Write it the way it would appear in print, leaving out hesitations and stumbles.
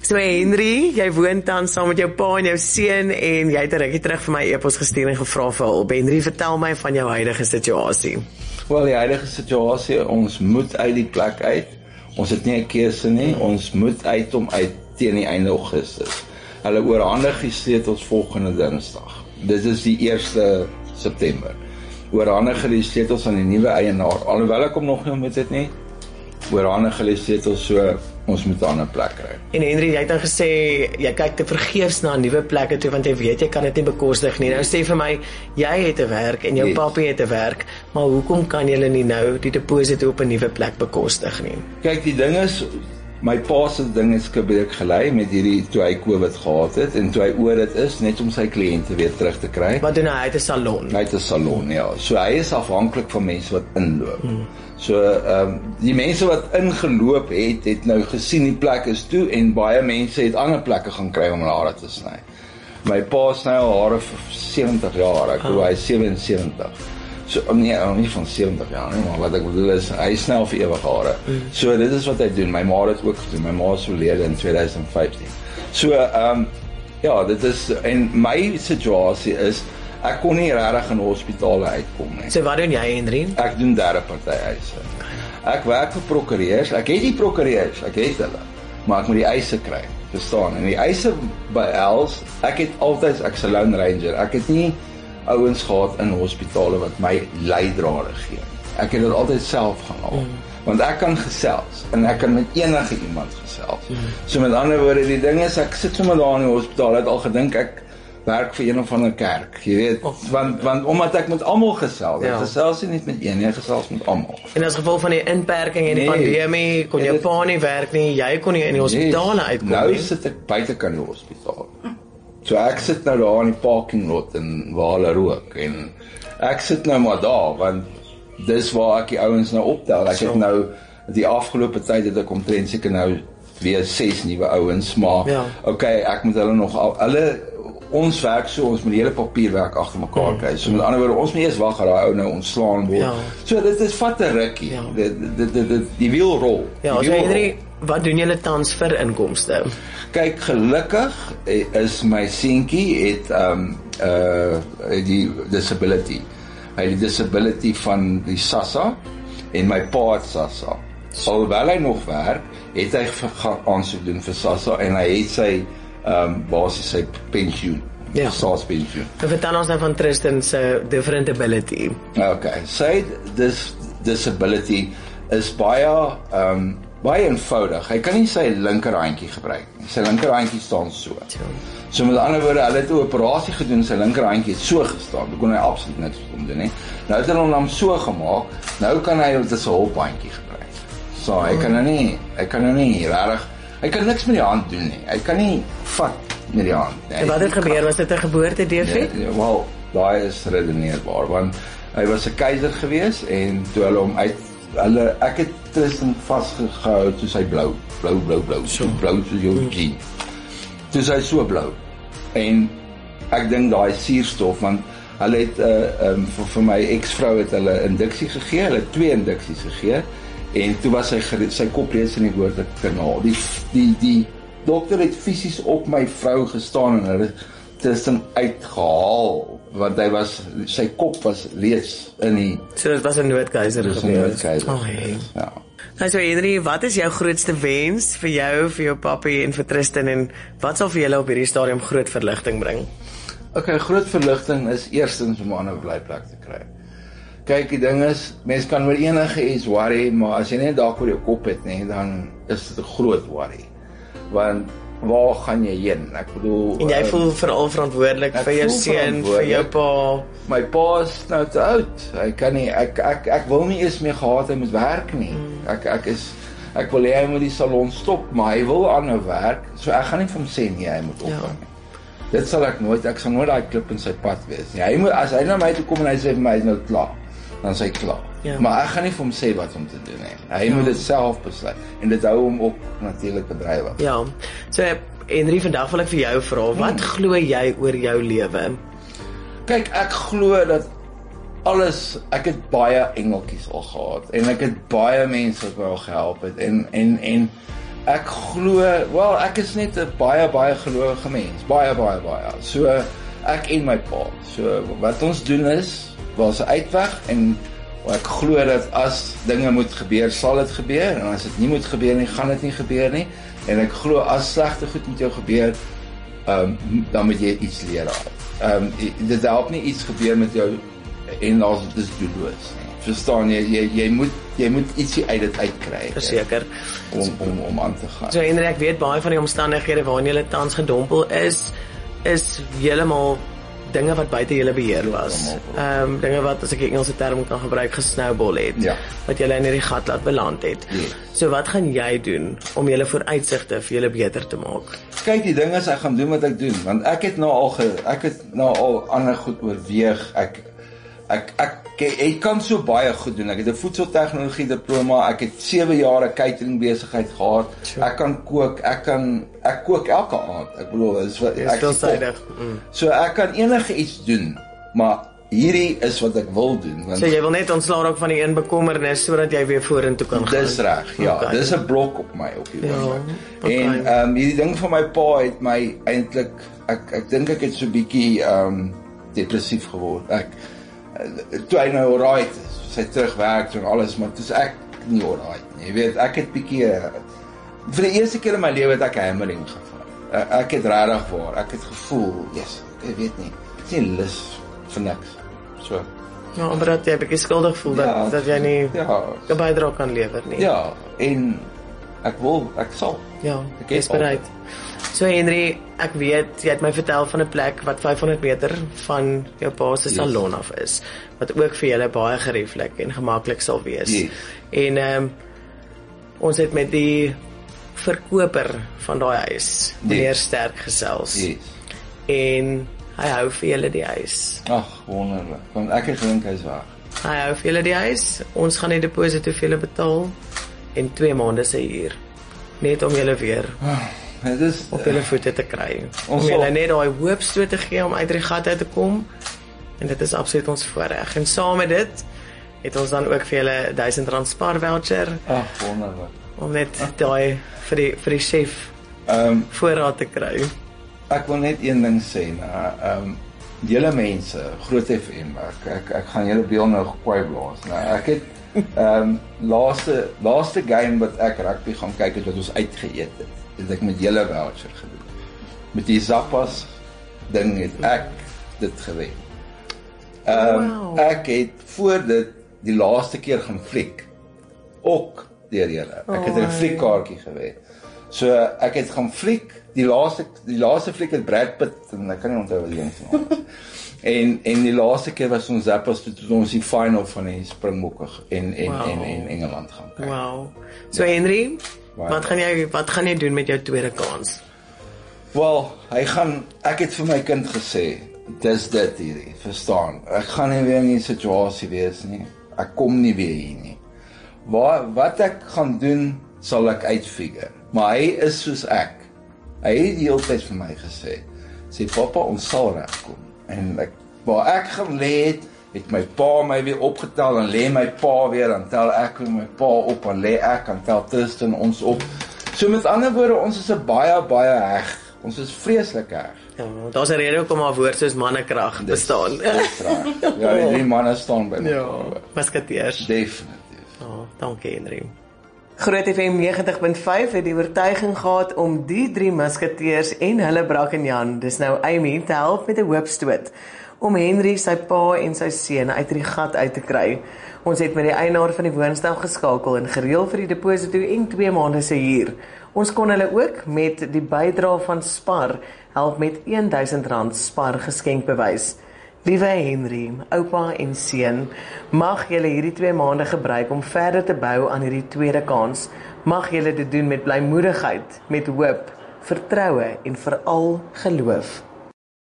So Henry, jy woon tans saam met jou pa en jou seun en jy het 'n rukkie terug vir my e-pos gestuur en gevra vir hulp. Henry, vertel my van jou huidige situasie. Wel, die huidige situasie, ons moet uit die plek uit. Ons het nie 'n keuse nie, ons moet uit teen die einde Augustus. Hulle oorhandig die sleutels volgende Dinsdag. Dit is die 1 September. Oorhandig die sleutels aan die nuwe eienaar. Alhoewel ek hom nog nie ontmoet het nie, oorhandig die sleutels, so ons moet 'n ander plek kry. En Henry, jy het dan gesê, jy kyk te vergeefs na nuwe plekke toe, want jy weet jy kan dit nie bekostig nie. Nou sê vir my, jy het 'n werk en jou papi het 'n werk, maar hoekom kan julle nie nou die deposito op 'n nuwe plek bekostig nie? Kyk, die ding is, my pa se ding is skielik gelei met hierdie, toe hy COVID gehad het, en toe hy oor dit is, net om sy kliënte weer terug te kry. Wat doen hy? Hy het 'n salon. Hy het 'n salon, ja. So hy is afhanklik van mense wat inloop. So, die mense wat ingeloop het nou gesien die plek is toe, en baie mense het ander plekke gaan kry om hulle hare te sny. My pa sny al hare vir 70 jaar, ek bedoel, hy is 77. So, nee, nie van 70 jaar nie, maar wat ek bedoel is, hy is snel vir ewig hare. So, dit is wat hy doen. My ma het ook gedoen. My ma is oorlede in 2015. So, ja, dit is, en my situasie is, ek kon nie regtig in hospitale uitkom nie. So wat doen jy, Henry? Ek doen derde party eise. Ek werk vir prokureurs, ek het die prokureurs, ek het hulle, maar ek moet die eise kry, verstaan? En die eise by Els, ek's 'n lone ranger, ek het nie ouens gehad in hospitale wat my leidrade gee. Ek het dit altyd self gaan haal, want ek kan gesels, en ek kan met enige iemand gesels. So met ander woorde, die ding is, ek sit sommer daar in die hospitaal, het al gedink ek werk vir een of ander kerk, jy weet, want omdat ek met almal gesels, ek gesels nie net met een, ek gesels met almal. En as gevolg van die inperking en die pandemie, kon jou pa nie werk nie, jy kon nie in die hospitale uitkom nie. Nou sit ek buitekant die hospitaal. So ek sit nou daar in die parking lot en waar hulle rook, en ek sit nou maar daar, want dis waar ek die ouens nou optel. Ek het nou, die afgelope tyd het ek omtrent seker nou weer 6 nuwe ouens, maar okay, ek moet hulle nog, ons werk so, ons moet die hele papierwerk agter mekaar kry. So met ander woorde, ons moet eers wag dat daai ou nou ontslaan word. So dit is vat 'n rukkie. Die wiel rol. Ja, so Henry, wat doen julle tans vir inkomste? Kyk, gelukkig is my seentjie het die disability. Hy het die disability van die SASSA en my pa het SASSA. Alhoewel hy nog werk, het hy gaan aansoek doen vir SASSA en hy het sy basis sy pensioen, staatspensioen. Vertel ons nou van Tristan se different ability. Okay, sy disability is baie eenvoudig. Hy kan nie sy linkerhandjie gebruik nie. Sy linkerhandjie staan so. So met ander woorde, hulle het 'n operasie gedoen, sy linkerhandjie het so gestaan. Dan kon hy absoluut niks om doen nie. Nou het hulle hom so gemaak. Nou kan hy dit as 'n hulphandjie gebruik. So hy kan nou nie regtig, hy kan niks met die hand doen nie. Hy kan nie vat met die hand nie. En wat het gebeur? Was dit 'n geboorte-defek? Wel, daai is redeneerbaar, want hy was 'n keiser gewees en toe hulle hom ek het Tristan vasgehou toe sy blou soos jou jean. Toe sy so blou. En ek dink daai suurstof, want hulle het vir my ex-vrou het hulle induksie gegee, hulle het 2 induksies gegee. En toe was sy kop reeds in die geboortekanaal. Die dokter het fisies op my vrou gestaan en hulle Tristan uitgehaal, want sy kop was reeds in die... So dit was 'n noodkeiser gewees. Ja. Nou so Henry, wat is jou grootste wens vir jou, vir jou papi en vir Tristan, en wat sal vir julle op hierdie stadium groot verligting bring? Okay, groot verligting is eerstens om 'n ander blyplek te kry. Kyk, die ding is, mens kan oor enige iets worry, maar as jy net daar oor jou kop het, dan is dit 'n groot worry. Want waar gaan jy heen? Ek bedoel... En jy voel veral verantwoordelik vir jou seun, vir jou pa. My pa is nou te oud. Hy kan nie, ek wil nie eens meer gehad hy moet werk nie. Ek wil hy moet die salon stop, maar hy wil aanhou werk, so ek gaan nie vir hom sê nie, hy moet ophou nie. Dit sal ek sal nooit daai klip in sy pad wees nie. As hy na my toe kom en hy sê vir my, hy is nou klaar, dan is hy klaar. Maar ek gaan nie vir hom sê wat om te doen nie. Hy moet dit self besluit, en dit hou hom ook natuurlik bedrywig. Ja, so Henry, vandag wil ek vir jou vra, wat glo jy oor jou lewe? Kyk, ek glo dat ek het baie engeltjies al gehad, en ek het baie mense wat my al gehelp het, en Ek glo, ek is net 'n baie gelowige mens, baie. So ek en my pa. So wat ons doen is, was 'n uitweg en ek glo dat as dinge moet gebeur, sal dit gebeur en as dit nie moet gebeur nie, gaan dit nie gebeur nie. En ek glo as slegte goed met jou gebeur, dan moet jy iets leer uit. Dit help nie iets gebeur met jou en als dit is doelloos nie. Verstaan jy moet ietsie uit dit uitkry. Verseker. Om aan te gaan. So en ek weet baie van die omstandighede waarin jy tans gedompel is heeltemal dinge wat buite julle beheer was. Dinge wat, as ek die Engelse term kan gebruik, gesnowball het. Ja. Wat julle in hierdie gat laat beland het. Yes. So wat gaan jy doen om julle vooruitsigte vir julle beter te maak? Kyk, die ding is, ek gaan doen wat ek doen, want ek het nou al ander goed oorweeg. Ek kan so baie goed doen. Ek het 'n voedseltegnologie diploma, ek het 7 jaar catering besigheid gehad. Sure. Ek kan kook, ek kook elke aand. Ek bedoel, dis wat ek veelzijdig. So ek kan enige iets doen, maar hierdie is wat ek wil doen. Want so jy wil net ontslaa raak van die een bekommernis sodat jy weer vorentoe kan gaan. Dis reg, ja. Okay. Dis 'n blok op my op die oomblik. Okay. En hierdie ding van my pa het my eintlik ek dink ek het so bietjie depressief geword. Toe hy nou alright is, sy terugwerk en alles, maar toe is ek nie alright nie. Jy weet, ek het bietjie vir die eerste keer in my lewe het ek 'n hammering geval. Ek het regtig waar, ek het gevoel, yes, ek weet nie, dit is nie lus vir niks. So. Ja, maar dat jy 'n bietjie skuldig voel dat jy nie 'n bydrae kan lewer nie. Ja, en ek sal. Ja, ek is bereid. So Henry, ek weet, jy het my vertel van 'n plek wat 500 meter van jou pa se salon af is, wat ook vir julle baie gerieflik en gemaklik sal wees. Yes. En ons het met die verkoper van daai huis, meneer Sterk, gesels. Yes. En hy hou vir julle die huis. Ag, wonderlik. Want ek het gedink hy's weg. Hy hou vir julle die huis. Ons gaan die deposito vir julle betaal en 2 maande se huur. Net om julle weer Dit is op julle voete te kry. Om julle net daai hoop stoot te gee om uit die gat uit te kom. En dit is absoluut ons voorreg. En saam met dit het ons dan ook vir julle R1000 Spar voucher. Ag, wonderlik. Om net daai vir die chef voorraad te kry. Ek wil net een ding sê, julle mense, Groot FM, ek gaan julle beel nou gekwaai blaas. Ek het laaste game wat ek rugby gaan kyk het wat ons uitgeëet het ek met julle voucher gedoen. Met die Zappas ding het ek dit gewen. Wow. Ek het voor dit die laaste keer gaan fliek. Ook deur julle. Ek het 'n fliekkaartjie gewen. So ek het gaan fliek, die laaste fliek het Brad Pitt en ek kan nie onthou wat die ding was. En die laaste keer was ons Zappas toe ons die final van die Springbokke en Engeland gaan kyk. Wow. So Henry, wat gaan jy doen met jou tweede kans? Wel, ek het vir my kind gesê, dis dit hierdie, verstaan. Ek gaan nie weer in die situasie wees nie. Ek kom nie weer hier nie. Wat ek gaan doen, sal ek uitfigure. Maar hy is soos ek. Hy het die hele tyd vir my gesê, papa, ons sal regkom. En waar ek gaan lê het my pa my weer opgetel, dan lê my pa weer, dan tel ek weer my pa op, dan lê ek, dan tel Tristan ons op. So met ander woorde, ons is 'n baie heg. Ons is vreeslik heg. Ja, daar's 'n rede hoekom maar woord soos mannekrag bestaan. Dis reg. Ja, die 3 manne staan by mekaar. Ja, musketeers. Definitief. Ja, dankie Henry. Groot FM 90.5 het die oortuiging gehad om die 3 musketeers en hulle Brak en Jan, dis nou Amy, te help met 'n hoopstoot om Henry, sy pa en sy seun uit die gat uit te kry. Ons het met die eienaar van die woonstel geskakel en gereël vir die deposito en 2 maande se huur. Ons kon hulle ook met die bydrae van Spar help met R1000 Spar geskenkbewys. Liewe Henry, oupa en seun, mag julle hierdie 2 maande gebruik om verder te bou aan hierdie tweede kans. Mag julle dit doen met blymoedigheid, met hoop, vertroue en veral geloof.